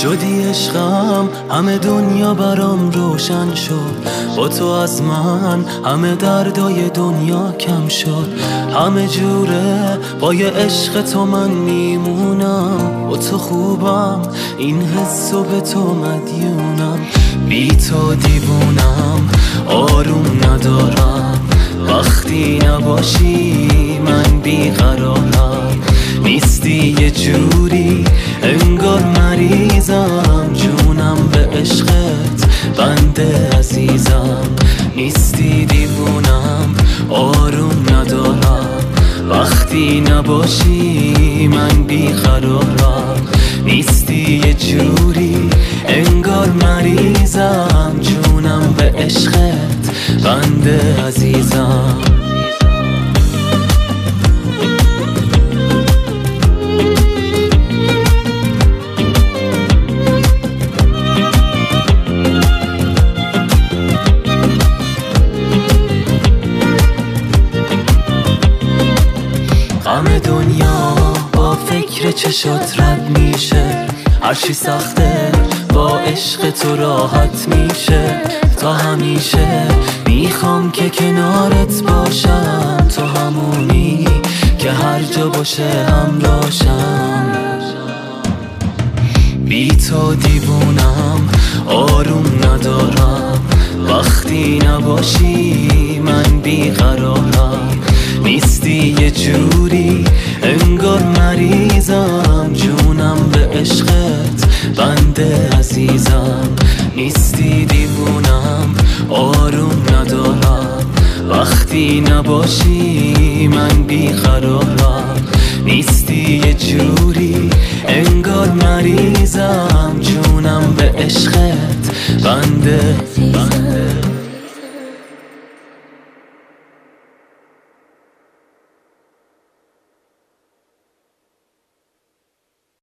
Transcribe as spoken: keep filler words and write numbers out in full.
شدی عشقم، همه دنیا برام روشن شد. با تو از من همه دردای دنیا کم شد. همه جوره با یه عشق تو من میمونم. با تو خوبم، این حسو به تو مدیونم. بی تو دیوونم، آروم ندارم. وقتی نباشی من بیقرارم. نیستی یه جوری انگار مریضم. جونم به عشقت بنده عزیزم. نیستی دیوونم، آروم ندارم. وقتی نباشی من بیقرارم. نیستی یه جوری انگار مریضم. جونم به عشقت بنده عزیزم. غم دنیا با فکر چشات رد میشه. هرچی سخته با عشق تو راحت میشه. تا همیشه میخوام که کنارت باشم. تو همونی که هر جا باشه همراهشم. بی تو دیوونم، آروم ندارم. وقتی نباشی من بیقرارم. نیستی یه جوری انگار مریضم. جونم به عشقت بنده عزیزم. نیستی دیوونم، آروم ندارم. وقتی نباشی من بیقرارم. نیستی یه جوری انگار مریضم. جونم به عشقت بنده, بنده